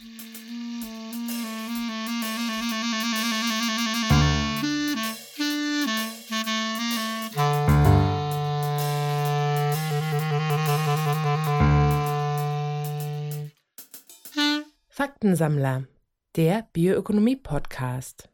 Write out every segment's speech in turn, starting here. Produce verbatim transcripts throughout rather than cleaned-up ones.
Faktensammler, der Bioökonomie-Podcast.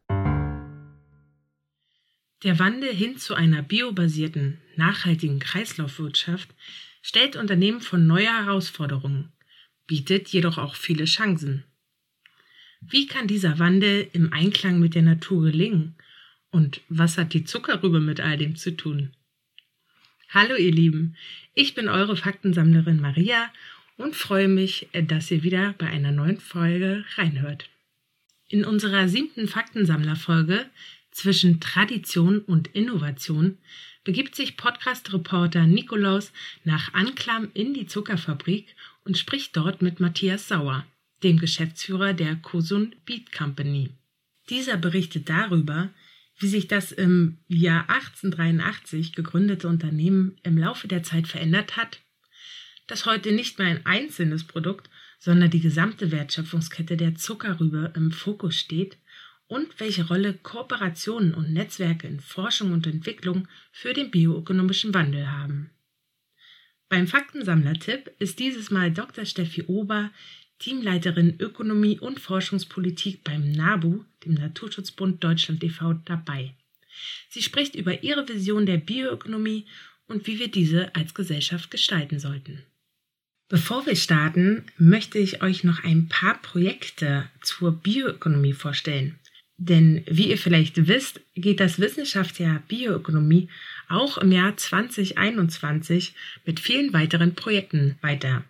Der Wandel hin zu einer biobasierten, nachhaltigen Kreislaufwirtschaft stellt Unternehmen vor neue Herausforderungen, bietet jedoch auch viele Chancen. Wie kann dieser Wandel im Einklang mit der Natur gelingen? Und was hat die Zuckerrübe mit all dem zu tun? Hallo ihr Lieben, ich bin eure Faktensammlerin Maria und freue mich, dass ihr wieder bei einer neuen Folge reinhört. In unserer siebten Faktensammler-Folge zwischen Tradition und Innovation begibt sich Podcast-Reporter Nikolaus nach Anklam in die Zuckerfabrik und spricht dort mit Matthias Sauer, dem Geschäftsführer der Kosun Beet Company. Dieser berichtet darüber, wie sich das im Jahr achtzehnhundertdreiundachtzig gegründete Unternehmen im Laufe der Zeit verändert hat, dass heute nicht mehr ein einzelnes Produkt, sondern die gesamte Wertschöpfungskette der Zuckerrübe im Fokus steht und welche Rolle Kooperationen und Netzwerke in Forschung und Entwicklung für den bioökonomischen Wandel haben. Beim Faktensammler-Tipp ist dieses Mal Doktor Steffi Ober, Teamleiterin Ökonomie und Forschungspolitik beim NABU, dem Naturschutzbund Deutschland e V, dabei. Sie spricht über ihre Vision der Bioökonomie und wie wir diese als Gesellschaft gestalten sollten. Bevor wir starten, möchte ich euch noch ein paar Projekte zur Bioökonomie vorstellen. Denn wie ihr vielleicht wisst, geht das Wissenschaftsjahr Bioökonomie auch im Jahr zwanzig einundzwanzig mit vielen weiteren Projekten weiter.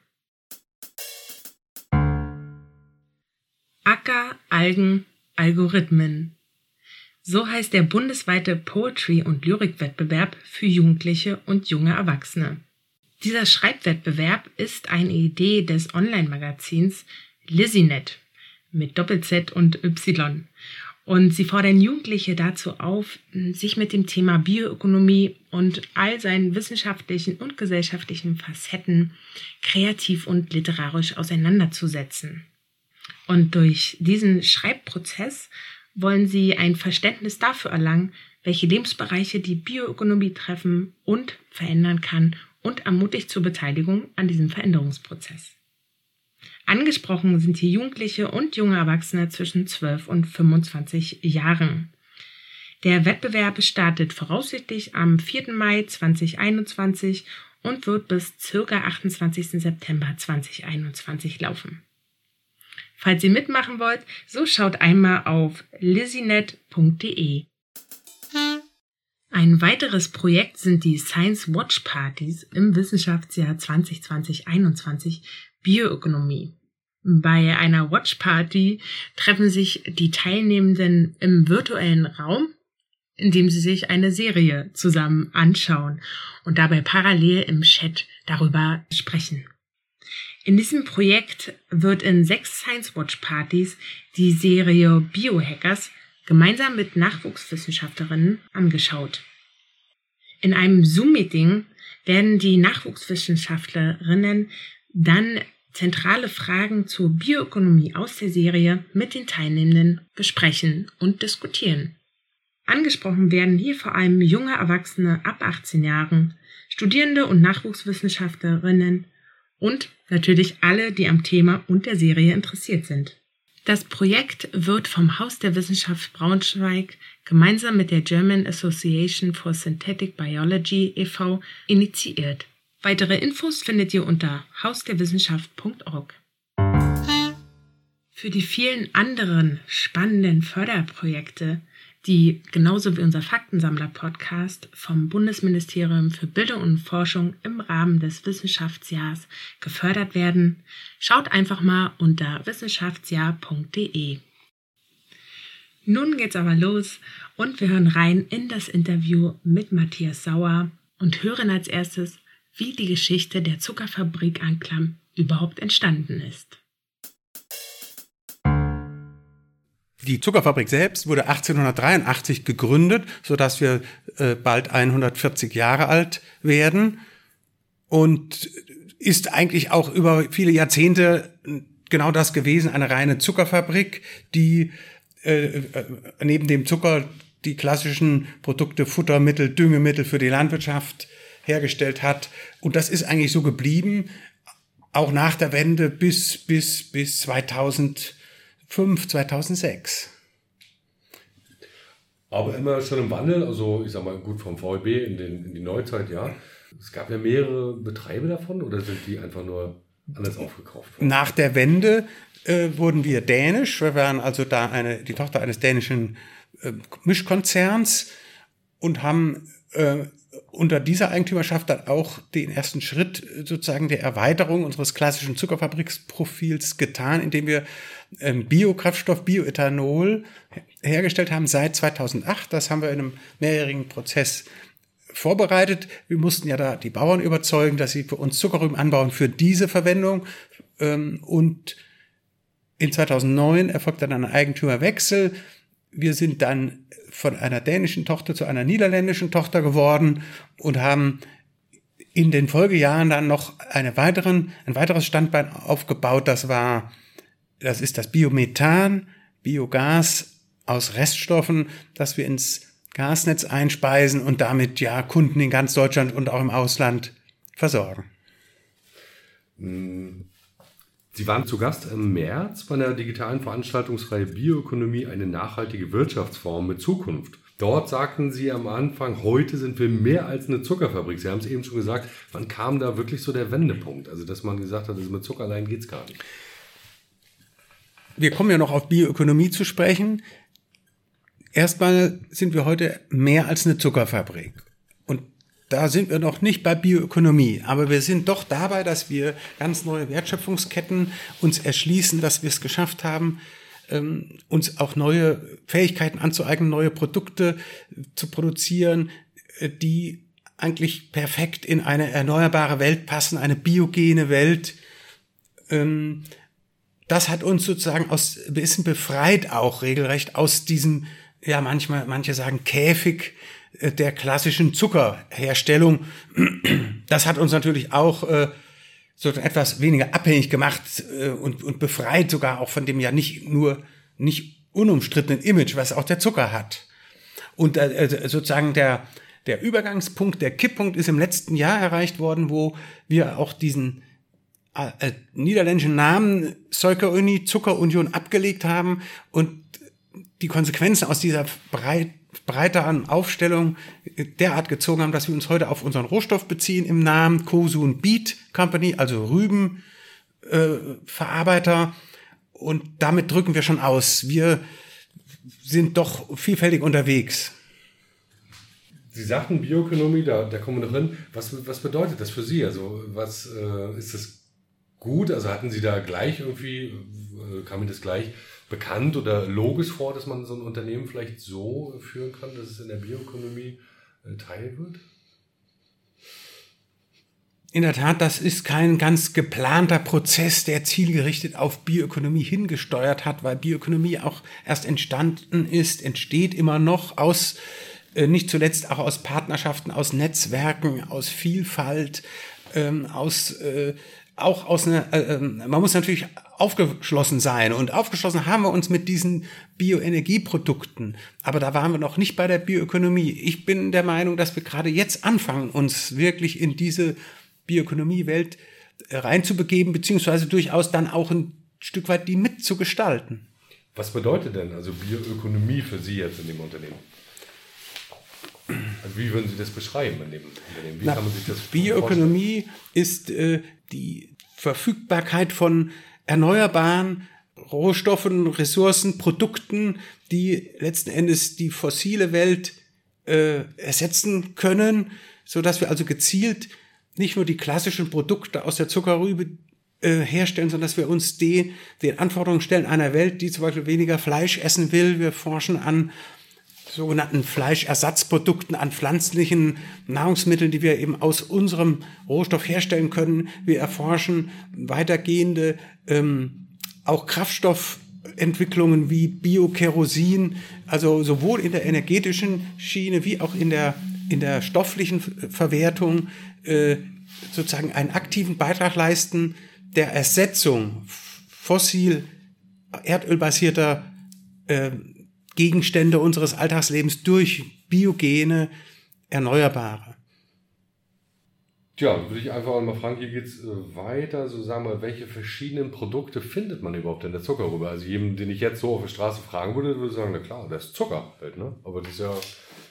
Acker, Algen, Algorithmen. So heißt der bundesweite Poetry- und Lyrikwettbewerb für Jugendliche und junge Erwachsene. Dieser Schreibwettbewerb ist eine Idee des Online-Magazins Lizinet mit Doppel-Z und Y. Und sie fordern Jugendliche dazu auf, sich mit dem Thema Bioökonomie und all seinen wissenschaftlichen und gesellschaftlichen Facetten kreativ und literarisch auseinanderzusetzen. Und durch diesen Schreibprozess wollen sie ein Verständnis dafür erlangen, welche Lebensbereiche die Bioökonomie treffen und verändern kann und ermutigt zur Beteiligung an diesem Veränderungsprozess. Angesprochen sind hier Jugendliche und junge Erwachsene zwischen zwölf und fünfundzwanzig Jahren. Der Wettbewerb startet voraussichtlich am vierten Mai zweitausendeinundzwanzig und wird bis ca. achtundzwanzigsten September zweitausendeinundzwanzig laufen. Falls ihr mitmachen wollt, so schaut einmal auf lizinet punkt de. Ein weiteres Projekt sind die Science Watch Partys im Wissenschaftsjahr zwanzig zwanzig einundzwanzig Bioökonomie. Bei einer Watch Party treffen sich die Teilnehmenden im virtuellen Raum, indem sie sich eine Serie zusammen anschauen und dabei parallel im Chat darüber sprechen. In diesem Projekt wird in sechs Science Watch Partys die Serie Biohackers gemeinsam mit Nachwuchswissenschaftlerinnen angeschaut. In einem Zoom-Meeting werden die Nachwuchswissenschaftlerinnen dann zentrale Fragen zur Bioökonomie aus der Serie mit den Teilnehmenden besprechen und diskutieren. Angesprochen werden hier vor allem junge Erwachsene ab achtzehn Jahren, Studierende und Nachwuchswissenschaftlerinnen und natürlich alle, die am Thema und der Serie interessiert sind. Das Projekt wird vom Haus der Wissenschaft Braunschweig gemeinsam mit der German Association for Synthetic Biology e V initiiert. Weitere Infos findet ihr unter haus der wissenschaft punkt org. Für die vielen anderen spannenden Förderprojekte, die genauso wie unser Faktensammler-Podcast vom Bundesministerium für Bildung und Forschung im Rahmen des Wissenschaftsjahrs gefördert werden, schaut einfach mal unter wissenschaftsjahr punkt de. Nun geht's aber los und wir hören rein in das Interview mit Matthias Sauer und hören als erstes, wie die Geschichte der Zuckerfabrik Anklam überhaupt entstanden ist. Die Zuckerfabrik selbst wurde achtzehnhundertdreiundachtzig gegründet, sodass wir äh, bald hundertvierzig Jahre alt werden und ist eigentlich auch über viele Jahrzehnte genau das gewesen, eine reine Zuckerfabrik, die äh, neben dem Zucker die klassischen Produkte, Futtermittel, Düngemittel für die Landwirtschaft hergestellt hat. Und das ist eigentlich so geblieben, auch nach der Wende bis, bis, bis zweitausendfünf, zweitausendsechs. Aber immer schon im Wandel, also ich sag mal, gut vom V E B in, den, in die Neuzeit, ja. Es gab ja mehrere Betreiber davon oder sind die einfach nur anders aufgekauft worden? Nach der Wende äh, wurden wir dänisch. Wir waren also da eine, die Tochter eines dänischen äh, Mischkonzerns und haben äh, unter dieser Eigentümerschaft dann auch den ersten Schritt sozusagen der Erweiterung unseres klassischen Zuckerfabriksprofils getan, indem wir ähm, Biokraftstoff, Bioethanol hergestellt haben seit zweitausendacht. Das haben wir in einem mehrjährigen Prozess vorbereitet. Wir mussten ja da die Bauern überzeugen, dass sie für uns Zuckerrüben anbauen für diese Verwendung. Und in zweitausendneun erfolgte dann ein Eigentümerwechsel. Wir sind dann von einer dänischen Tochter zu einer niederländischen Tochter geworden und haben in den Folgejahren dann noch eine weiteren, ein weiteres Standbein aufgebaut. Das war, das ist das Biomethan, Biogas aus Reststoffen, das wir ins Gasnetz einspeisen und damit ja Kunden in ganz Deutschland und auch im Ausland versorgen. Sie waren zu Gast im März bei einer digitalen Veranstaltungsreihe Bioökonomie, eine nachhaltige Wirtschaftsform mit Zukunft. Dort sagten Sie am Anfang, heute sind wir mehr als eine Zuckerfabrik. Sie haben es eben schon gesagt, wann kam da wirklich so der Wendepunkt? Also dass man gesagt hat, also mit Zucker allein geht's gar nicht. Wir kommen ja noch auf Bioökonomie zu sprechen. Erstmal sind wir heute mehr als eine Zuckerfabrik. Und da sind wir noch nicht bei Bioökonomie. Aber wir sind doch dabei, dass wir ganz neue Wertschöpfungsketten uns erschließen, dass wir es geschafft haben, ähm, uns auch neue Fähigkeiten anzueignen, neue Produkte zu produzieren, äh, die eigentlich perfekt in eine erneuerbare Welt passen, eine biogene Welt. Ähm, das hat uns sozusagen aus, ein bisschen befreit auch regelrecht aus diesem, ja, manchmal, manche sagen Käfig der klassischen Zuckerherstellung. Das hat uns natürlich auch äh, so etwas weniger abhängig gemacht äh, und, und befreit sogar auch von dem ja nicht nur, nicht unumstrittenen Image, was auch der Zucker hat. Und äh, sozusagen der, der Übergangspunkt, der Kipppunkt ist im letzten Jahr erreicht worden, wo wir auch diesen äh, niederländischen Namen Suikerunie, Zuckerunion abgelegt haben und die Konsequenzen aus dieser breit, breiteren Aufstellung derart gezogen haben, dass wir uns heute auf unseren Rohstoff beziehen im Namen Kosun Beet Company, also Rübenverarbeiter. Äh, und damit drücken wir schon aus. Wir sind doch vielfältig unterwegs. Sie sagten Bioökonomie, da, da kommen wir noch hin. Was, was bedeutet das für Sie? Also was äh, ist das gut? Also hatten Sie da gleich irgendwie, äh, kam Ihnen das gleich bekannt oder logisch vor, dass man so ein Unternehmen vielleicht so führen kann, dass es in der Bioökonomie äh, Teil wird? In der Tat, das ist kein ganz geplanter Prozess, der zielgerichtet auf Bioökonomie hingesteuert hat, weil Bioökonomie auch erst entstanden ist, entsteht immer noch aus, äh, nicht zuletzt auch aus Partnerschaften, aus Netzwerken, aus Vielfalt, ähm, aus äh, auch aus einer, äh, man muss natürlich aufgeschlossen sein und aufgeschlossen haben wir uns mit diesen Bioenergieprodukten, aber da waren wir noch nicht bei der Bioökonomie. Ich bin der Meinung, dass wir gerade jetzt anfangen, uns wirklich in diese Bioökonomie-Welt reinzubegeben, beziehungsweise durchaus dann auch ein Stück weit die mitzugestalten. Was bedeutet denn also Bioökonomie für Sie jetzt in dem Unternehmen? Also wie würden Sie das beschreiben in dem Unternehmen? Wie Na, kann man sich das Bioökonomie ist äh, die Verfügbarkeit von erneuerbaren Rohstoffen, Ressourcen, Produkten, die letzten Endes die fossile Welt äh, ersetzen können, so dass wir also gezielt nicht nur die klassischen Produkte aus der Zuckerrübe äh, herstellen, sondern dass wir uns die, den Anforderungen stellen einer Welt, die zum Beispiel weniger Fleisch essen will. Wir forschen an sogenannten Fleischersatzprodukten, an pflanzlichen Nahrungsmitteln, die wir eben aus unserem Rohstoff herstellen können. Wir erforschen weitergehende ähm, auch Kraftstoffentwicklungen wie Biokerosin, also sowohl in der energetischen Schiene wie auch in der in der stofflichen Verwertung äh, sozusagen einen aktiven Beitrag leisten der Ersetzung fossil, erdölbasierter äh, Gegenstände unseres Alltagslebens durch biogene, erneuerbare. Tja, würde ich einfach mal fragen, hier geht es äh, weiter, so sagen wir, welche verschiedenen Produkte findet man überhaupt in der Zuckerrübe? Also jedem, den ich jetzt so auf der Straße fragen würde, würde ich sagen, na klar, das ist Zucker halt, ne? Aber das ist ja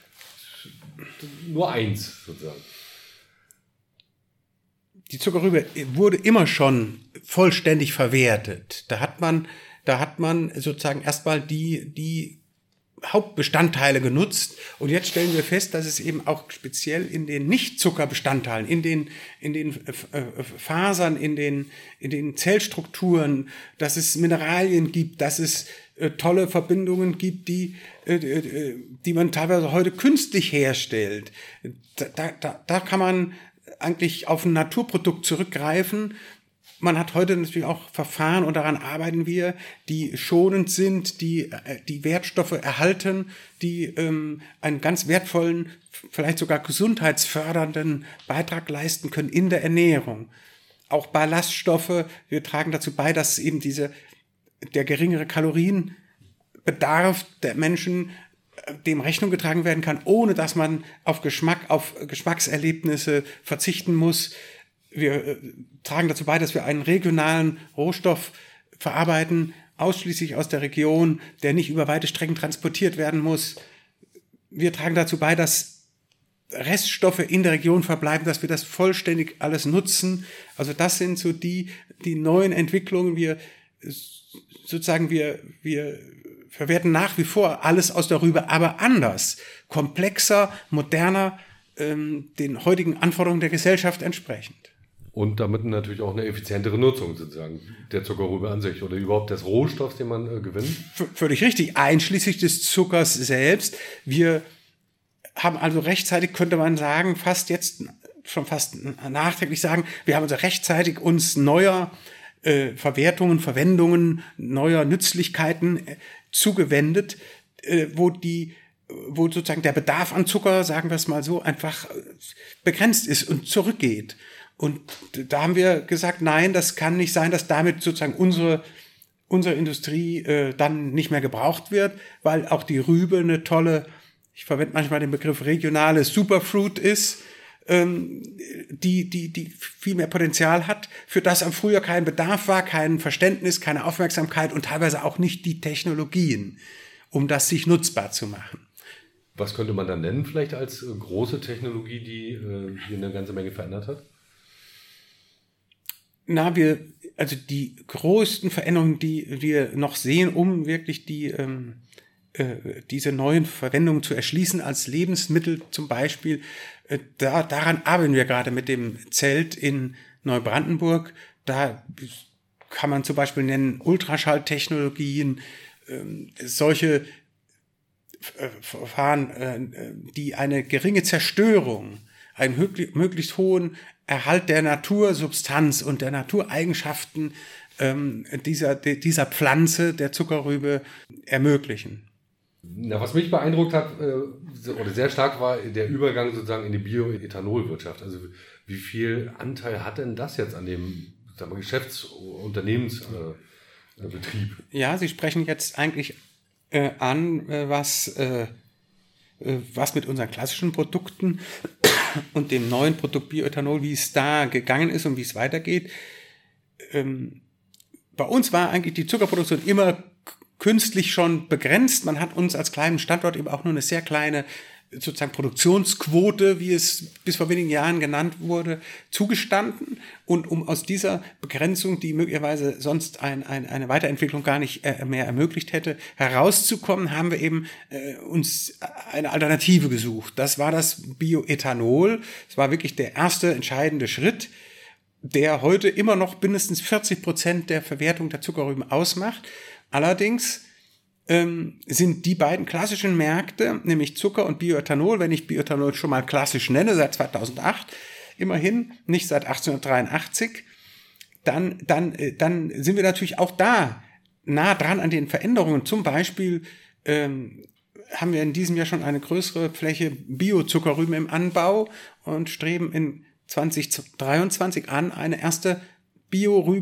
nur eins sozusagen. Die Zuckerrübe wurde immer schon vollständig verwertet. Da hat man, da hat man sozusagen erstmal die, die Hauptbestandteile genutzt. Und jetzt stellen wir fest, dass es eben auch speziell in den Nicht-Zuckerbestandteilen, in den, in den Fasern, in den, in den Zellstrukturen, dass es Mineralien gibt, dass es äh, tolle Verbindungen gibt, die, äh, die man teilweise heute künstlich herstellt. Da, da, da kann man eigentlich auf ein Naturprodukt zurückgreifen. Man hat heute natürlich auch Verfahren, und daran arbeiten wir, die schonend sind, die die Wertstoffe erhalten, die ähm, einen ganz wertvollen, vielleicht sogar gesundheitsfördernden Beitrag leisten können in der Ernährung. Auch Ballaststoffe, wir tragen dazu bei, dass eben diese der geringere Kalorienbedarf der Menschen dem Rechnung getragen werden kann, ohne dass man auf Geschmack, auf Geschmackserlebnisse verzichten muss. Wir äh, tragen dazu bei, dass wir einen regionalen Rohstoff verarbeiten, ausschließlich aus der Region, der nicht über weite Strecken transportiert werden muss. Wir tragen dazu bei, dass Reststoffe in der Region verbleiben, dass wir das vollständig alles nutzen. Also das sind so die, die neuen Entwicklungen. Wir sozusagen, wir, wir verwerten nach wie vor alles aus der Rübe, aber anders, komplexer, moderner, ähm, den heutigen Anforderungen der Gesellschaft entsprechend. Und damit natürlich auch eine effizientere Nutzung sozusagen der Zuckerrübe an sich oder überhaupt des Rohstoffs, den man äh, gewinnt. V- völlig richtig, einschließlich des Zuckers selbst. Wir haben also rechtzeitig, könnte man sagen, fast jetzt, schon fast nachträglich sagen, wir haben also rechtzeitig uns neuer äh, Verwertungen, Verwendungen, neuer Nützlichkeiten äh, zugewendet, äh, wo die wo sozusagen der Bedarf an Zucker, sagen wir es mal so, einfach begrenzt ist und zurückgeht. Und da haben wir gesagt, nein, das kann nicht sein, dass damit sozusagen unsere, unsere Industrie äh, dann nicht mehr gebraucht wird, weil auch die Rübe eine tolle, ich verwende manchmal den Begriff regionale Superfruit ist, ähm, die, die, die viel mehr Potenzial hat, für das am früher kein Bedarf war, kein Verständnis, keine Aufmerksamkeit und teilweise auch nicht die Technologien, um das sich nutzbar zu machen. Was könnte man dann nennen vielleicht als äh, große Technologie, die äh, hier eine ganze Menge verändert hat? Na, wir, also die größten Veränderungen, die wir noch sehen, um wirklich die, ähm, äh, diese neuen Verwendungen zu erschließen als Lebensmittel zum Beispiel, äh, da, daran arbeiten wir gerade mit dem Zelt in Neubrandenburg. Da kann man zum Beispiel nennen Ultraschalltechnologien, äh, solche Verfahren, äh, die eine geringe Zerstörung, einen höchst, möglichst hohen Erhalt der Natursubstanz und der Natureigenschaften ähm, dieser, dieser Pflanze, der Zuckerrübe, ermöglichen. Na, was mich beeindruckt hat, äh, oder sehr stark war, der Übergang sozusagen in die Bioethanolwirtschaft. Also wie viel Anteil hat denn das jetzt an dem, sagen wir, Geschäftsunternehmensbetrieb? Äh, ja, Sie sprechen jetzt eigentlich äh, an, äh, was, äh, was mit unseren klassischen Produkten und dem neuen Produkt Bioethanol, wie es da gegangen ist und wie es weitergeht. Ähm, bei uns war eigentlich die Zuckerproduktion immer künstlich schon begrenzt. Man hat uns als kleinen Standort eben auch nur eine sehr kleine sozusagen Produktionsquote, wie es bis vor wenigen Jahren genannt wurde, zugestanden. Und um aus dieser Begrenzung, die möglicherweise sonst ein, ein, eine Weiterentwicklung gar nicht mehr ermöglicht hätte, herauszukommen, haben wir eben äh, uns eine Alternative gesucht. Das war das Bioethanol. Das war wirklich der erste entscheidende Schritt, der heute immer noch mindestens vierzig Prozent der Verwertung der Zuckerrüben ausmacht. Allerdings ähm, sind die beiden klassischen Märkte, nämlich Zucker und Bioethanol, wenn ich Bioethanol schon mal klassisch nenne, seit zweitausendacht, immerhin, nicht seit achtzehnhundertdreiundachtzig, dann, dann, dann sind wir natürlich auch da nah dran an den Veränderungen. Zum Beispiel ähm, haben wir in diesem Jahr schon eine größere Fläche Biozuckerrüben im Anbau und streben in zwanzig dreiundzwanzig an, eine erste Biorüben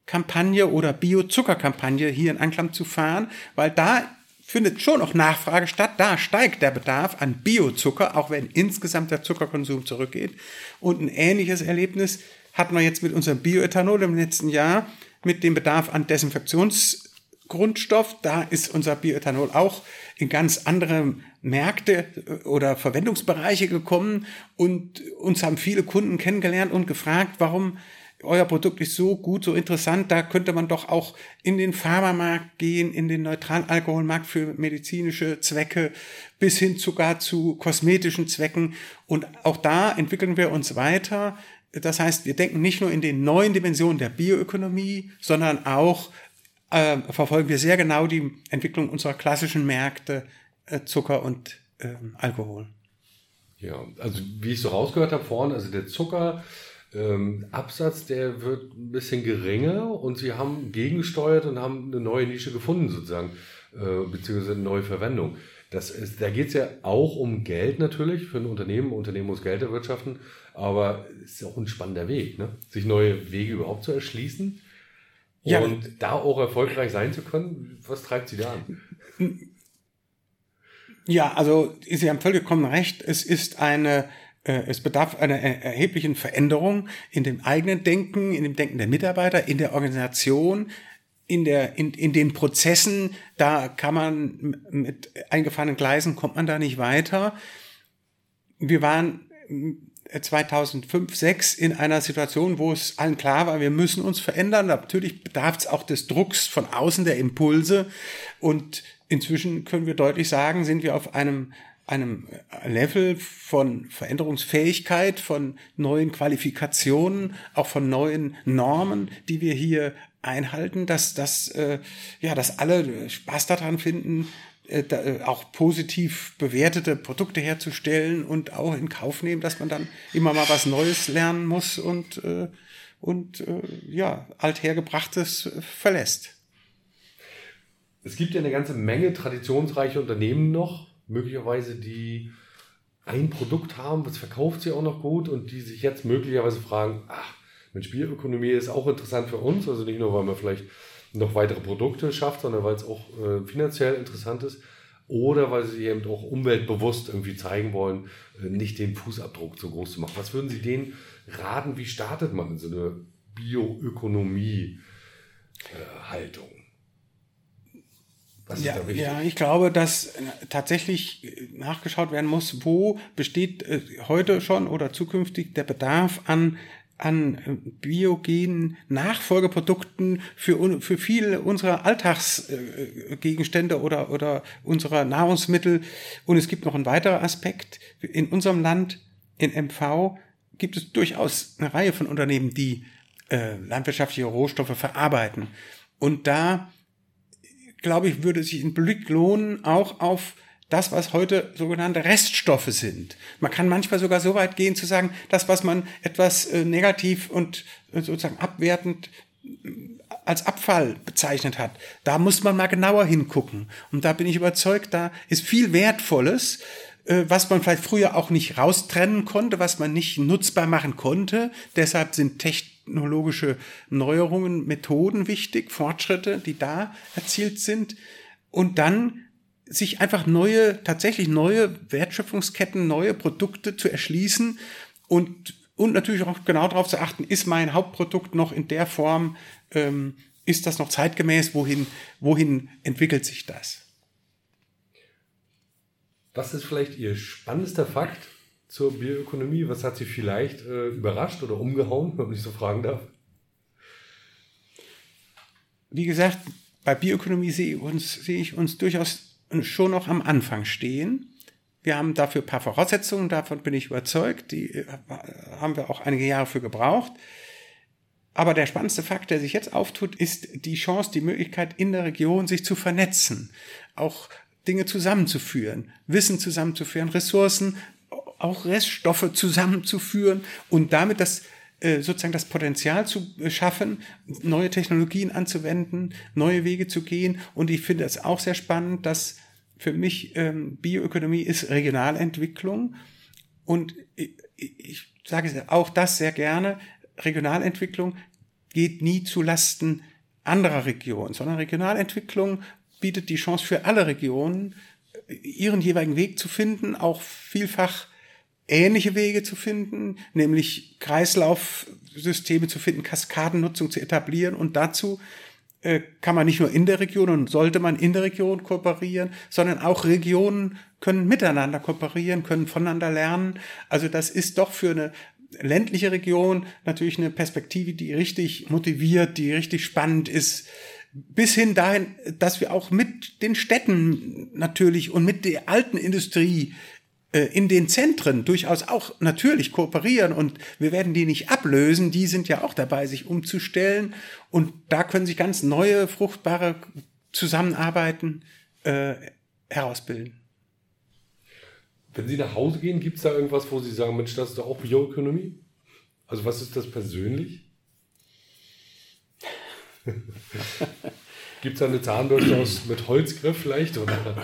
Kampagne oder Bio-Zucker-Kampagne hier in Anklam zu fahren, weil da findet schon noch Nachfrage statt, da steigt der Bedarf an Biozucker, auch wenn insgesamt der Zuckerkonsum zurückgeht. Und ein ähnliches Erlebnis hatten wir jetzt mit unserem Bioethanol im letzten Jahr, mit dem Bedarf an Desinfektionsgrundstoff. Da ist unser Bioethanol auch in ganz andere Märkte oder Verwendungsbereiche gekommen und uns haben viele Kunden kennengelernt und gefragt, warum euer Produkt ist so gut, so interessant, da könnte man doch auch in den Pharmamarkt gehen, in den Neutralalkoholmarkt für medizinische Zwecke, bis hin sogar zu kosmetischen Zwecken. Und auch da entwickeln wir uns weiter. Das heißt, wir denken nicht nur in den neuen Dimensionen der Bioökonomie, sondern auch äh, verfolgen wir sehr genau die Entwicklung unserer klassischen Märkte, äh, Zucker und äh, Alkohol. Ja, also wie ich so rausgehört habe vorhin, also der Zucker Ähm, Absatz, der wird ein bisschen geringer und sie haben gegengesteuert und haben eine neue Nische gefunden sozusagen, äh, beziehungsweise eine neue Verwendung. Das ist, da geht es ja auch um Geld natürlich für ein Unternehmen. Ein Unternehmen muss Geld erwirtschaften, aber es ist auch ein spannender Weg, ne? Sich neue Wege überhaupt zu erschließen ja. und da auch erfolgreich sein zu können. Was treibt Sie da an? Ja, also Sie haben vollkommen recht. Es ist eine Es bedarf einer erheblichen Veränderung in dem eigenen Denken, in dem Denken der Mitarbeiter, in der Organisation, in der, in, in den Prozessen. Da kann man mit eingefahrenen Gleisen kommt man da nicht weiter. Wir waren zweitausendfünf, sechs in einer Situation, wo es allen klar war, wir müssen uns verändern. Natürlich bedarf es auch des Drucks von außen, der Impulse. Und inzwischen können wir deutlich sagen, sind wir auf einem einem Level von Veränderungsfähigkeit, von neuen Qualifikationen, auch von neuen Normen, die wir hier einhalten, dass, dass, äh, ja, dass alle Spaß daran finden, äh, da, äh, auch positiv bewertete Produkte herzustellen und auch in Kauf nehmen, dass man dann immer mal was Neues lernen muss und, äh, und äh, ja, althergebrachtes äh, verlässt. Es gibt ja eine ganze Menge traditionsreiche Unternehmen noch, möglicherweise, die ein Produkt haben, das verkauft sie auch noch gut und die sich jetzt möglicherweise fragen, ach, Mensch, Bioökonomie ist auch interessant für uns, also nicht nur, weil man vielleicht noch weitere Produkte schafft, sondern weil es auch äh, finanziell interessant ist oder weil sie eben auch umweltbewusst irgendwie zeigen wollen, äh, nicht den Fußabdruck so groß zu machen. Was würden Sie denen raten, wie startet man in so eine Bioökonomie-Haltung? Was ist ja, da wichtig? Ja, ich glaube, dass tatsächlich nachgeschaut werden muss, wo besteht äh, heute schon oder zukünftig der Bedarf an an biogenen Nachfolgeprodukten für für viele unserer Alltagsgegenstände oder oder unserer Nahrungsmittel. Und es gibt noch einen weiteren Aspekt. In unserem Land, in M V, gibt es durchaus eine Reihe von Unternehmen, die äh, landwirtschaftliche Rohstoffe verarbeiten. Und da glaube ich, würde sich ein Blick lohnen, auch auf das, was heute sogenannte Reststoffe sind. Man kann manchmal sogar so weit gehen, zu sagen, das, was man etwas äh, negativ und äh, sozusagen abwertend als Abfall bezeichnet hat, da muss man mal genauer hingucken. Und da bin ich überzeugt, da ist viel Wertvolles, äh, was man vielleicht früher auch nicht raustrennen konnte, was man nicht nutzbar machen konnte. Deshalb sind Technologien, technologische Neuerungen, Methoden wichtig, Fortschritte, die da erzielt sind und dann sich einfach neue, tatsächlich neue Wertschöpfungsketten, neue Produkte zu erschließen und, und natürlich auch genau darauf zu achten, ist mein Hauptprodukt noch in der Form, ähm, ist das noch zeitgemäß, wohin, wohin entwickelt sich das? Was ist vielleicht Ihr spannendster Fakt zur Bioökonomie? Was hat Sie vielleicht äh, überrascht oder umgehauen, wenn man mich so fragen darf? Wie gesagt, bei Bioökonomie sehe ich uns, sehe ich uns durchaus schon noch am Anfang stehen. Wir haben dafür ein paar Voraussetzungen, davon bin ich überzeugt. Die haben wir auch einige Jahre für gebraucht. Aber der spannendste Fakt, der sich jetzt auftut, ist die Chance, die Möglichkeit, in der Region sich zu vernetzen, auch Dinge zusammenzuführen, Wissen zusammenzuführen, Ressourcen, auch Reststoffe zusammenzuführen und damit das äh, sozusagen das Potenzial zu schaffen, neue Technologien anzuwenden, neue Wege zu gehen. Und ich finde es auch sehr spannend, dass für mich ähm, Bioökonomie ist Regionalentwicklung. Und ich, ich sage auch das sehr gerne, Regionalentwicklung geht nie zu Lasten anderer Regionen, sondern Regionalentwicklung bietet die Chance für alle Regionen, ihren jeweiligen Weg zu finden, auch vielfach ähnliche Wege zu finden, nämlich Kreislaufsysteme zu finden, Kaskadennutzung zu etablieren, und dazu äh, kann man nicht nur in der Region und sollte man in der Region kooperieren, sondern auch Regionen können miteinander kooperieren, können voneinander lernen. Also das ist doch für eine ländliche Region natürlich eine Perspektive, die richtig motiviert, die richtig spannend ist, bis hin dahin, dass wir auch mit den Städten natürlich und mit der alten Industrie äh, in den Zentren durchaus auch natürlich kooperieren, und wir werden die nicht ablösen, die sind ja auch dabei, sich umzustellen, und da können sich ganz neue, fruchtbare Zusammenarbeiten äh, herausbilden. Wenn Sie nach Hause gehen, gibt es da irgendwas, wo Sie sagen, Mensch, das ist doch auch Bioökonomie? Also was ist das persönlich? Gibt es da eine Zahnbürste aus mit Holzgriff vielleicht? Oder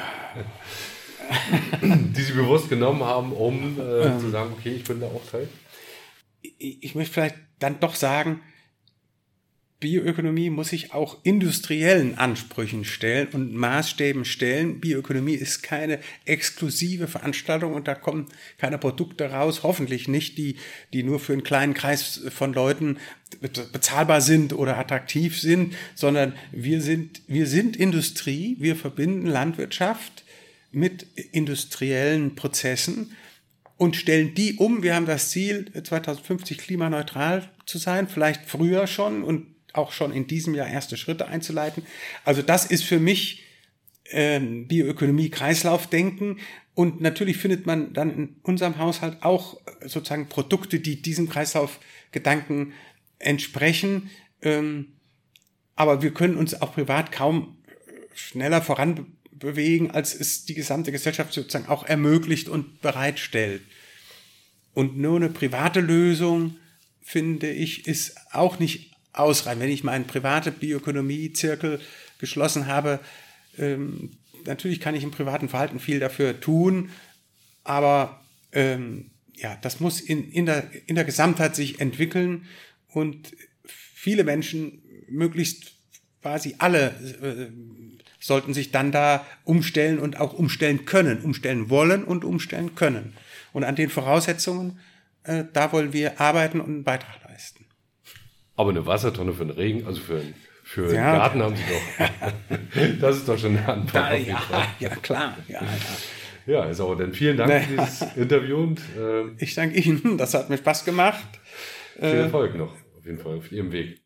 die Sie bewusst genommen haben, um äh, ähm, zu sagen, okay, ich bin da auch Teil? Ich, ich möchte vielleicht dann doch sagen, Bioökonomie muss sich auch industriellen Ansprüchen stellen und Maßstäben stellen. Bioökonomie ist keine exklusive Veranstaltung, und da kommen keine Produkte raus, hoffentlich nicht, die, die nur für einen kleinen Kreis von Leuten bezahlbar sind oder attraktiv sind, sondern wir sind, wir sind Industrie, wir verbinden Landwirtschaft mit industriellen Prozessen und stellen die um. Wir haben das Ziel, zweitausendfünfzig klimaneutral zu sein, vielleicht früher schon und auch schon in diesem Jahr erste Schritte einzuleiten. Also das ist für mich äh, Bioökonomie, Kreislaufdenken. Und natürlich findet man dann in unserem Haushalt auch sozusagen Produkte, die diesem Kreislaufgedanken entsprechen. Ähm, aber wir können uns auch privat kaum schneller voranbewegen, als es die gesamte Gesellschaft sozusagen auch ermöglicht und bereitstellt. Und nur eine private Lösung, finde ich, ist auch nicht ausreichend. Wenn ich meinen privaten Bioökonomie-Zirkel geschlossen habe, ähm, natürlich kann ich im privaten Verhalten viel dafür tun, aber ähm, ja, das muss in, in, der, in der Gesamtheit sich entwickeln, und viele Menschen, möglichst quasi alle, äh, sollten sich dann da umstellen und auch umstellen können, umstellen wollen und umstellen können. Und an den Voraussetzungen, äh, da wollen wir arbeiten und einen Beitrag leisten. Aber eine Wassertonne für den Regen, also für, für den ja, Garten haben Sie doch. Das ist doch schon eine Antwort. Ja, ja, klar. Ja, ja. Ja, ist aber dann vielen Dank für dieses Interview. Und, äh, ich danke Ihnen, das hat mir Spaß gemacht. Viel Erfolg noch, auf jeden Fall, auf Ihrem Weg.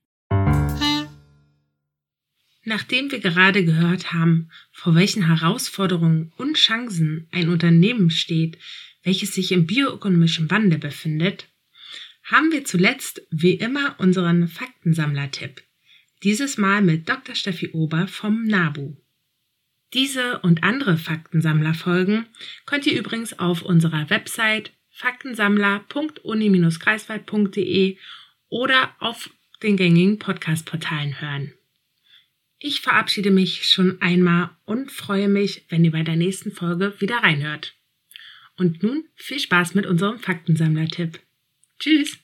Nachdem wir gerade gehört haben, vor welchen Herausforderungen und Chancen ein Unternehmen steht, welches sich im bioökonomischen Wandel befindet, haben wir zuletzt wie immer unseren Faktensammler-Tipp. Dieses Mal mit Doktor Steffi Ober vom NABU. Diese und andere Faktensammler-Folgen könnt ihr übrigens auf unserer Website faktensammler punkt uni Bindestrich greifswald punkt de oder auf den gängigen Podcast-Portalen hören. Ich verabschiede mich schon einmal und freue mich, wenn ihr bei der nächsten Folge wieder reinhört. Und nun viel Spaß mit unserem Faktensammler-Tipp. Tschüss!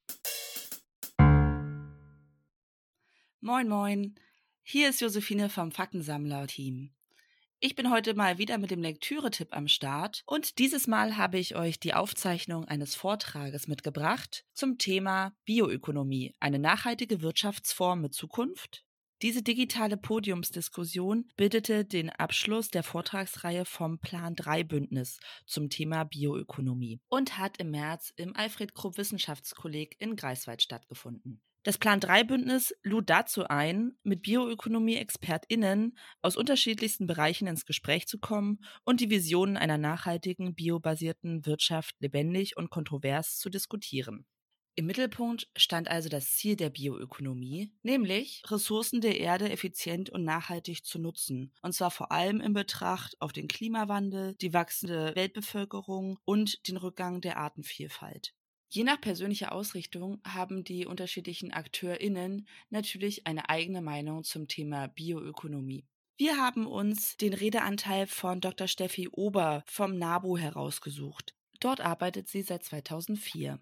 Moin moin, hier ist Josephine vom Faktensammler-Team. Ich bin heute mal wieder mit dem Lektüre-Tipp am Start, und dieses Mal habe ich euch die Aufzeichnung eines Vortrages mitgebracht zum Thema Bioökonomie, eine nachhaltige Wirtschaftsform mit Zukunft. Diese digitale Podiumsdiskussion bildete den Abschluss der Vortragsreihe vom Plan drei Bündnis zum Thema Bioökonomie und hat im März im Alfred Krupp Wissenschaftskolleg in Greifswald stattgefunden. Das Plan drei Bündnis lud dazu ein, mit Bioökonomie-ExpertInnen aus unterschiedlichsten Bereichen ins Gespräch zu kommen und die Visionen einer nachhaltigen, biobasierten Wirtschaft lebendig und kontrovers zu diskutieren. Im Mittelpunkt stand also das Ziel der Bioökonomie, nämlich Ressourcen der Erde effizient und nachhaltig zu nutzen, und zwar vor allem in Betracht auf den Klimawandel, die wachsende Weltbevölkerung und den Rückgang der Artenvielfalt. Je nach persönlicher Ausrichtung haben die unterschiedlichen AkteurInnen natürlich eine eigene Meinung zum Thema Bioökonomie. Wir haben uns den Redeanteil von Doktor Steffi Ober vom NABU herausgesucht. Dort arbeitet sie seit zweitausendvier.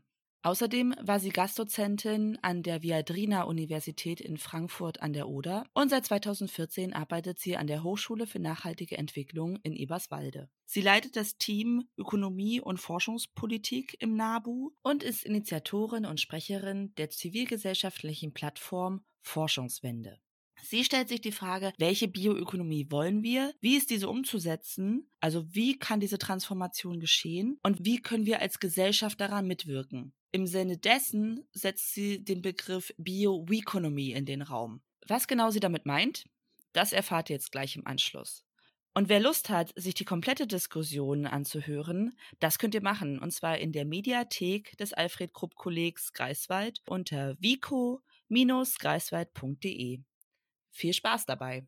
Außerdem war sie Gastdozentin an der Viadrina-Universität in Frankfurt an der Oder und seit zweitausendvierzehn arbeitet sie an der Hochschule für nachhaltige Entwicklung in Eberswalde. Sie leitet das Team Ökonomie und Forschungspolitik im NABU und ist Initiatorin und Sprecherin der zivilgesellschaftlichen Plattform Forschungswende. Sie stellt sich die Frage, welche Bioökonomie wollen wir, wie ist diese umzusetzen, also wie kann diese Transformation geschehen und wie können wir als Gesellschaft daran mitwirken. Im Sinne dessen setzt sie den Begriff Bioeconomy in den Raum. Was genau sie damit meint, das erfahrt ihr jetzt gleich im Anschluss. Und wer Lust hat, sich die komplette Diskussion anzuhören, das könnt ihr machen, und zwar in der Mediathek des Alfred Krupp Kollegs Greifswald unter vico Bindestrich greifswald punkt de. Viel Spaß dabei!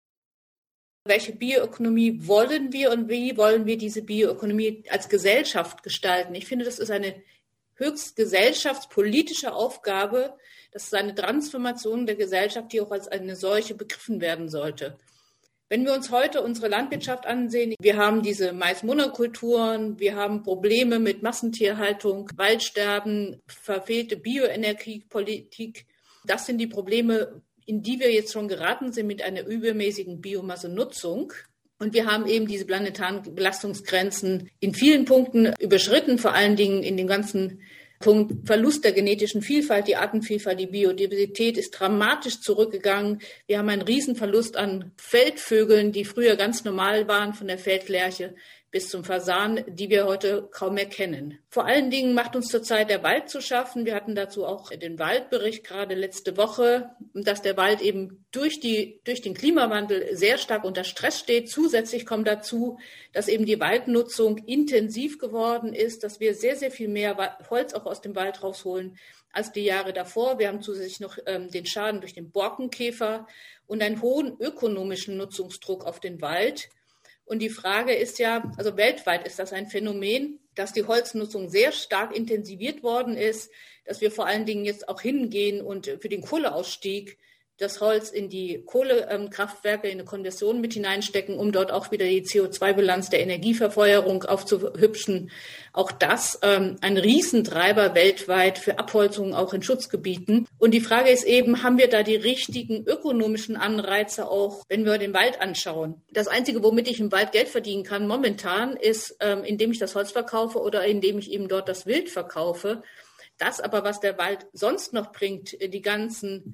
Welche Bioökonomie wollen wir und wie wollen wir diese Bioökonomie als Gesellschaft gestalten? Ich finde, das ist eine höchst gesellschaftspolitische Aufgabe. Das ist eine Transformation der Gesellschaft, die auch als eine solche begriffen werden sollte. Wenn wir uns heute unsere Landwirtschaft ansehen, wir haben diese Mais-Monokulturen, wir haben Probleme mit Massentierhaltung, Waldsterben, verfehlte Bioenergiepolitik. Das sind die Probleme, in die wir jetzt schon geraten sind mit einer übermäßigen Biomassenutzung. Und wir haben eben diese planetaren Belastungsgrenzen in vielen Punkten überschritten, vor allen Dingen in dem ganzen Punkt Verlust der genetischen Vielfalt, die Artenvielfalt, die Biodiversität ist dramatisch zurückgegangen. Wir haben einen Riesenverlust an Feldvögeln, die früher ganz normal waren, von der Feldlerche bis zum Fasan, die wir heute kaum mehr kennen. Vor allen Dingen macht uns zurzeit der Wald zu schaffen. Wir hatten dazu auch den Waldbericht gerade letzte Woche, dass der Wald eben durch die, durch den Klimawandel sehr stark unter Stress steht. Zusätzlich kommt dazu, dass eben die Waldnutzung intensiv geworden ist, dass wir sehr, sehr viel mehr Holz auch aus dem Wald rausholen als die Jahre davor. Wir haben zusätzlich noch ähm, den Schaden durch den Borkenkäfer und einen hohen ökonomischen Nutzungsdruck auf den Wald. Und die Frage ist ja, also weltweit ist das ein Phänomen, dass die Holznutzung sehr stark intensiviert worden ist, dass wir vor allen Dingen jetzt auch hingehen und für den Kohleausstieg das Holz in die Kohlekraftwerke, in eine Konversion mit hineinstecken, um dort auch wieder die C O zwei Bilanz der Energieverfeuerung aufzuhübschen. Auch das ähm, ein Riesentreiber weltweit für Abholzungen auch in Schutzgebieten. Und die Frage ist eben, haben wir da die richtigen ökonomischen Anreize auch, wenn wir den Wald anschauen? Das Einzige, womit ich im Wald Geld verdienen kann momentan, ist, ähm, indem ich das Holz verkaufe oder indem ich eben dort das Wild verkaufe. Das aber, was der Wald sonst noch bringt, die ganzen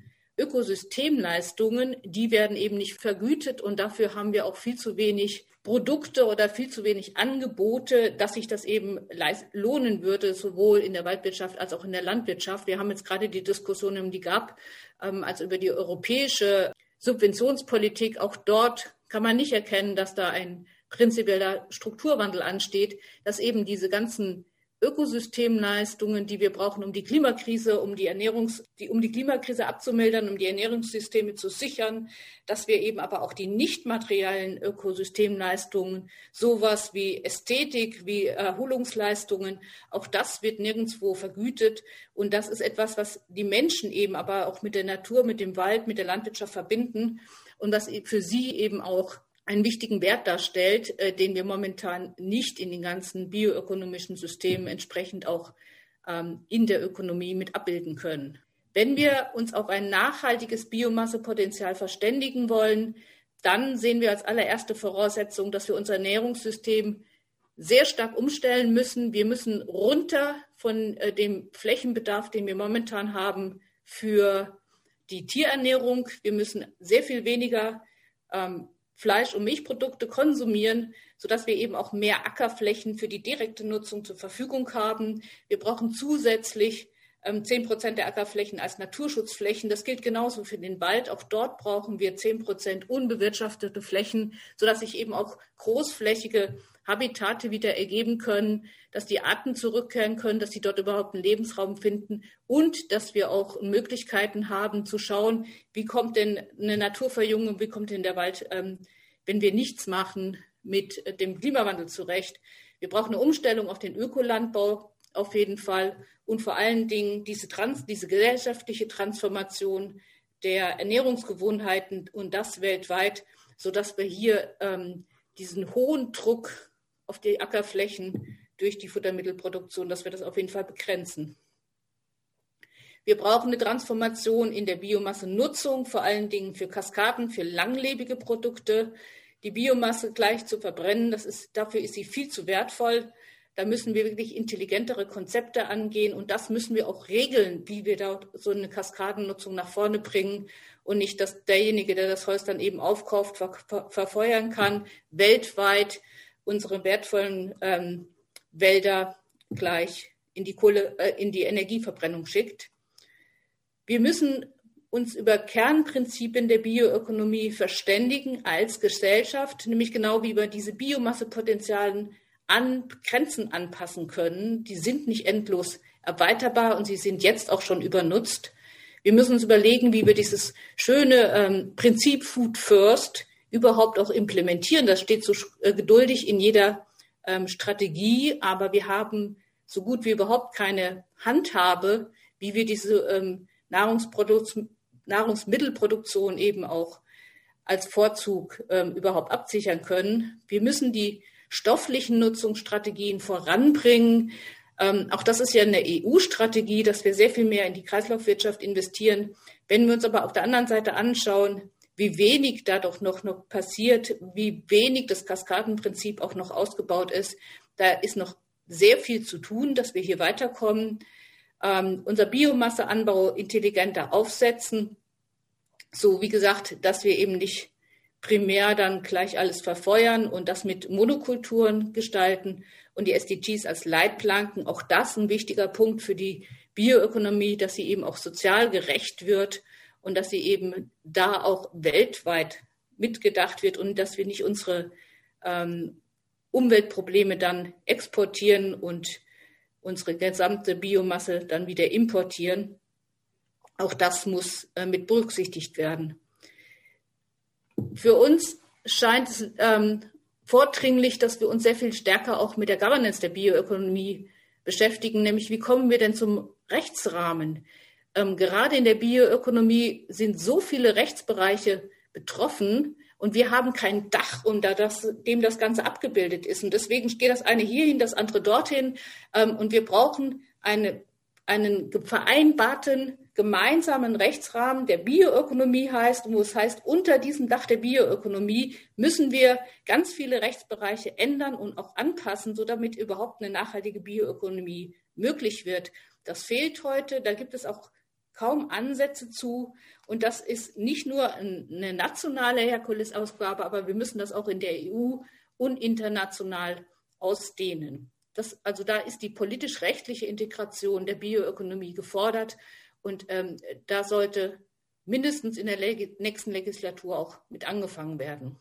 Ökosystemleistungen, die werden eben nicht vergütet und dafür haben wir auch viel zu wenig Produkte oder viel zu wenig Angebote, dass sich das eben lohnen würde, sowohl in der Waldwirtschaft als auch in der Landwirtschaft. Wir haben jetzt gerade die Diskussion um die G A P, ähm, als über die europäische Subventionspolitik. Auch dort kann man nicht erkennen, dass da ein prinzipieller Strukturwandel ansteht, dass eben diese ganzen Ökosystemleistungen, die wir brauchen, um die Klimakrise, um die Ernährungs, die, um die Klimakrise abzumildern, um die Ernährungssysteme zu sichern, dass wir eben aber auch die nicht materiellen Ökosystemleistungen, sowas wie Ästhetik, wie Erholungsleistungen, auch das wird nirgendwo vergütet. Und das ist etwas, was die Menschen eben aber auch mit der Natur, mit dem Wald, mit der Landwirtschaft verbinden und was für sie eben auch einen wichtigen Wert darstellt, äh, den wir momentan nicht in den ganzen bioökonomischen Systemen entsprechend auch ähm, in der Ökonomie mit abbilden können. Wenn wir uns auf ein nachhaltiges Biomassepotenzial verständigen wollen, dann sehen wir als allererste Voraussetzung, dass wir unser Ernährungssystem sehr stark umstellen müssen. Wir müssen runter von äh, dem Flächenbedarf, den wir momentan haben, für die Tierernährung. Wir müssen sehr viel weniger ähm, Fleisch- und Milchprodukte konsumieren, sodass wir eben auch mehr Ackerflächen für die direkte Nutzung zur Verfügung haben. Wir brauchen zusätzlich ähm, zehn Prozent der Ackerflächen als Naturschutzflächen. Das gilt genauso für den Wald. Auch dort brauchen wir zehn Prozent unbewirtschaftete Flächen, sodass sich eben auch großflächige Habitate wieder ergeben können, dass die Arten zurückkehren können, dass sie dort überhaupt einen Lebensraum finden und dass wir auch Möglichkeiten haben zu schauen, wie kommt denn eine Naturverjüngung, wie kommt denn der Wald, ähm, wenn wir nichts machen, mit dem Klimawandel zurecht. Wir brauchen eine Umstellung auf den Ökolandbau auf jeden Fall und vor allen Dingen diese, Trans-, diese gesellschaftliche Transformation der Ernährungsgewohnheiten und das weltweit, sodass wir hier ähm, diesen hohen Druck auf die Ackerflächen durch die Futtermittelproduktion, dass wir das auf jeden Fall begrenzen. Wir brauchen eine Transformation in der Biomassenutzung, vor allen Dingen für Kaskaden, für langlebige Produkte. Die Biomasse gleich zu verbrennen, das ist, dafür ist sie viel zu wertvoll. Da müssen wir wirklich intelligentere Konzepte angehen und das müssen wir auch regeln, wie wir da so eine Kaskadennutzung nach vorne bringen und nicht, dass derjenige, der das Holz dann eben aufkauft, ver ver verfeuern kann, weltweit unsere wertvollen ähm, Wälder gleich in die Kohle, äh, in die Energieverbrennung schickt. Wir müssen uns über Kernprinzipien der Bioökonomie verständigen als Gesellschaft, nämlich genau wie wir diese Biomassepotenzialen an Grenzen anpassen können. Die sind nicht endlos erweiterbar und sie sind jetzt auch schon übernutzt. Wir müssen uns überlegen, wie wir dieses schöne ähm, Prinzip Food First überhaupt auch implementieren. Das steht so äh, geduldig in jeder ähm, Strategie, aber wir haben so gut wie überhaupt keine Handhabe, wie wir diese ähm, Nahrungsprodukt, Nahrungsmittelproduktion eben auch als Vorzug ähm, überhaupt absichern können. Wir müssen die stofflichen Nutzungsstrategien voranbringen. Ähm, auch das ist ja eine E U-Strategie, dass wir sehr viel mehr in die Kreislaufwirtschaft investieren. Wenn wir uns aber auf der anderen Seite anschauen, wie wenig da doch noch, noch passiert, wie wenig das Kaskadenprinzip auch noch ausgebaut ist, da ist noch sehr viel zu tun, dass wir hier weiterkommen. Ähm, unser Biomasseanbau intelligenter aufsetzen, so wie gesagt, dass wir eben nicht primär dann gleich alles verfeuern und das mit Monokulturen gestalten und die S D Gs als Leitplanken. Auch das ein wichtiger Punkt für die Bioökonomie, dass sie eben auch sozial gerecht wird und dass sie eben da auch weltweit mitgedacht wird und dass wir nicht unsere ähm, Umweltprobleme dann exportieren und unsere gesamte Biomasse dann wieder importieren. Auch das muss äh, mit berücksichtigt werden. Für uns scheint es ähm, vordringlich, dass wir uns sehr viel stärker auch mit der Governance der Bioökonomie beschäftigen, nämlich wie kommen wir denn zum Rechtsrahmen? Ähm, gerade in der Bioökonomie sind so viele Rechtsbereiche betroffen und wir haben kein Dach, unter das, dem das Ganze abgebildet ist. Und deswegen geht das eine hierhin, das andere dorthin. Ähm, und wir brauchen eine, einen vereinbarten gemeinsamen Rechtsrahmen der Bioökonomie heißt, wo es heißt, unter diesem Dach der Bioökonomie müssen wir ganz viele Rechtsbereiche ändern und auch anpassen, so damit überhaupt eine nachhaltige Bioökonomie möglich wird. Das fehlt heute, da gibt es auch kaum Ansätze zu und das ist nicht nur eine nationale Herkulesaufgabe, aber wir müssen das auch in der E U und international ausdehnen. Das, also da ist die politisch-rechtliche Integration der Bioökonomie gefordert. Und ähm, da sollte mindestens in der Leg- nächsten Legislatur auch mit angefangen werden.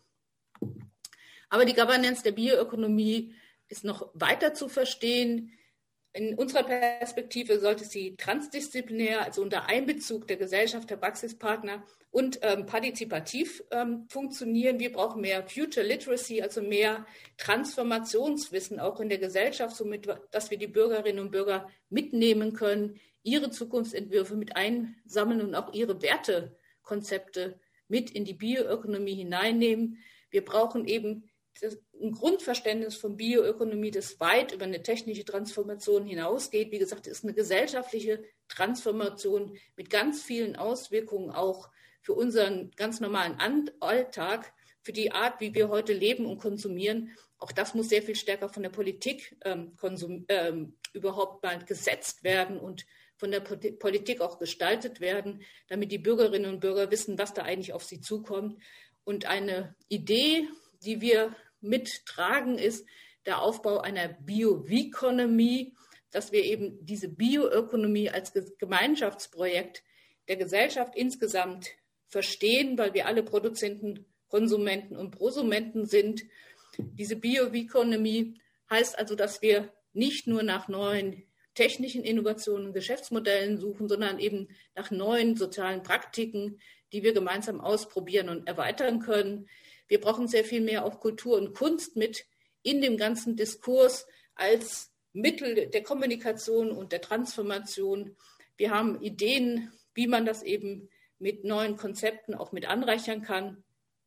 Aber die Governance der Bioökonomie ist noch weiter zu verstehen. In unserer Perspektive sollte sie transdisziplinär, also unter Einbezug der Gesellschaft, der Praxispartner und ähm, partizipativ ähm, funktionieren. Wir brauchen mehr Future Literacy, also mehr Transformationswissen auch in der Gesellschaft, somit, dass wir die Bürgerinnen und Bürger mitnehmen können, ihre Zukunftsentwürfe mit einsammeln und auch ihre Wertekonzepte mit in die Bioökonomie hineinnehmen. Wir brauchen eben ein Grundverständnis von Bioökonomie, das weit über eine technische Transformation hinausgeht. Wie gesagt, es ist eine gesellschaftliche Transformation mit ganz vielen Auswirkungen auch für unseren ganz normalen Alltag, für die Art, wie wir heute leben und konsumieren. Auch das muss sehr viel stärker von der Politik ähm, konsum- ähm, überhaupt mal gesetzt werden und von der Politik auch gestaltet werden, damit die Bürgerinnen und Bürger wissen, was da eigentlich auf sie zukommt. Und eine Idee, die wir mittragen, ist der Aufbau einer Bio-Economy, dass wir eben diese Bioökonomie als Gemeinschaftsprojekt der Gesellschaft insgesamt verstehen, weil wir alle Produzenten, Konsumenten und Prosumenten sind. Diese Bio-Economy heißt also, dass wir nicht nur nach neuen technischen Innovationen und Geschäftsmodellen suchen, sondern eben nach neuen sozialen Praktiken, die wir gemeinsam ausprobieren und erweitern können. Wir brauchen sehr viel mehr auch Kultur und Kunst mit in dem ganzen Diskurs als Mittel der Kommunikation und der Transformation. Wir haben Ideen, wie man das eben mit neuen Konzepten auch mit anreichern kann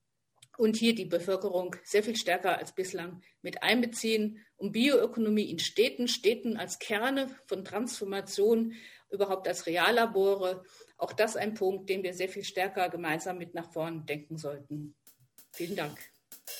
und hier die Bevölkerung sehr viel stärker als bislang mit einbeziehen, um Bioökonomie in Städten, Städten als Kerne von Transformation überhaupt als Reallabore. Auch das ein Punkt, den wir sehr viel stärker gemeinsam mit nach vorn denken sollten. Vielen Dank.